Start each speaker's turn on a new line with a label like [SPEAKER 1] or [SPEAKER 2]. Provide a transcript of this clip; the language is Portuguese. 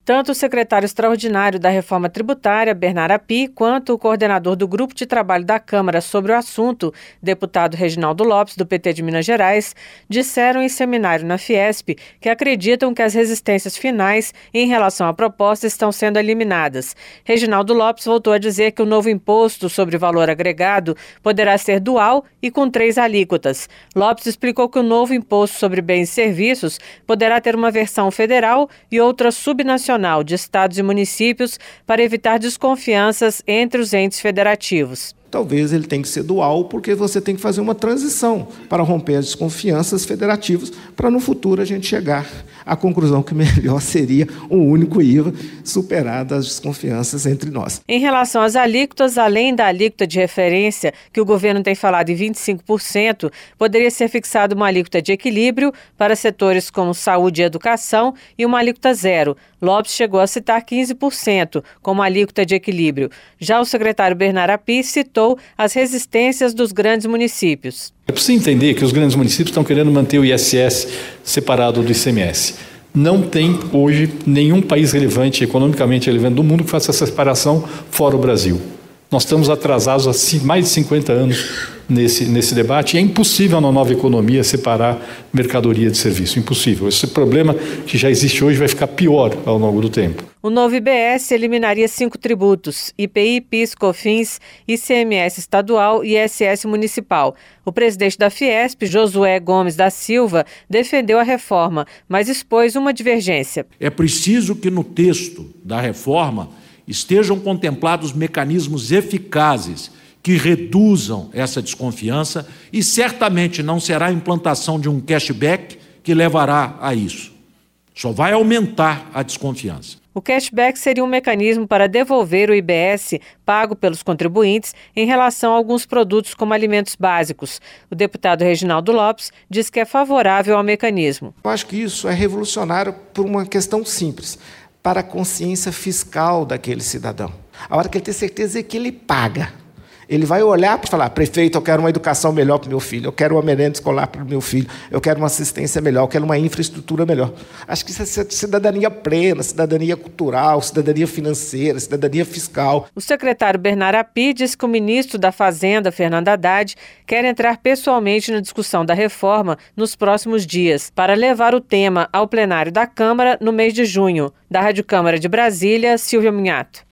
[SPEAKER 1] Tanto o secretário extraordinário da Reforma Tributária, Bernard Api, quanto o coordenador do Grupo de Trabalho da Câmara sobre o assunto, deputado Reginaldo Lopes, do PT de Minas Gerais, disseram em seminário na Fiesp que acreditam que as resistências finais em relação à proposta estão sendo eliminadas. Reginaldo Lopes voltou a dizer que o novo imposto sobre valor agregado poderá ser dual e com 3 alíquotas. Lopes explicou que o novo imposto sobre bens e serviços poderá ter uma versão federal e outra subnacional de estados e municípios para evitar desconfianças entre os entes federativos.
[SPEAKER 2] Talvez ele tenha que ser dual, porque você tem que fazer uma transição para romper as desconfianças federativas, para no futuro a gente chegar à conclusão que melhor seria um único IVA, superadas as desconfianças entre nós.
[SPEAKER 1] Em relação às alíquotas, além da alíquota de referência, que o governo tem falado em 25%, poderia ser fixada uma alíquota de equilíbrio para setores como saúde e educação e uma alíquota zero. Lopes chegou a citar 15% como alíquota de equilíbrio. Já o secretário Bernard Api citou as resistências dos grandes municípios.
[SPEAKER 3] É preciso entender que os grandes municípios estão querendo manter o ISS separado do ICMS. Não tem hoje nenhum país relevante, economicamente relevante do mundo que faça essa separação fora o Brasil. Nós estamos atrasados há mais de 50 anos nesse debate e é impossível na nova economia separar mercadoria de serviço, impossível. Esse problema que já existe hoje vai ficar pior ao longo do tempo.
[SPEAKER 1] O novo IBS eliminaria 5 tributos: IPI, PIS, COFINS, ICMS estadual e ISS municipal. O presidente da Fiesp, Josué Gomes da Silva, defendeu a reforma, mas expôs uma divergência.
[SPEAKER 4] É preciso que no texto da reforma estejam contemplados mecanismos eficazes que reduzam essa desconfiança e certamente não será a implantação de um cashback que levará a isso. Só vai aumentar a desconfiança.
[SPEAKER 1] O cashback seria um mecanismo para devolver o IBS pago pelos contribuintes em relação a alguns produtos como alimentos básicos. O deputado Reginaldo Lopes diz que é favorável ao mecanismo.
[SPEAKER 2] Eu acho que isso é revolucionário por uma questão simples, para a consciência fiscal daquele cidadão. A hora que ele tem certeza que ele paga, ele vai olhar para falar: prefeito, eu quero uma educação melhor para o meu filho, eu quero uma merenda escolar para o meu filho, eu quero uma assistência melhor, eu quero uma infraestrutura melhor. Acho que isso é cidadania plena, cidadania cultural, cidadania financeira, cidadania fiscal.
[SPEAKER 1] O secretário Bernard Api diz que o ministro da Fazenda, Fernando Haddad, quer entrar pessoalmente na discussão da reforma nos próximos dias, para levar o tema ao plenário da Câmara no mês de junho. Da Rádio Câmara de Brasília, Silvia Munhato.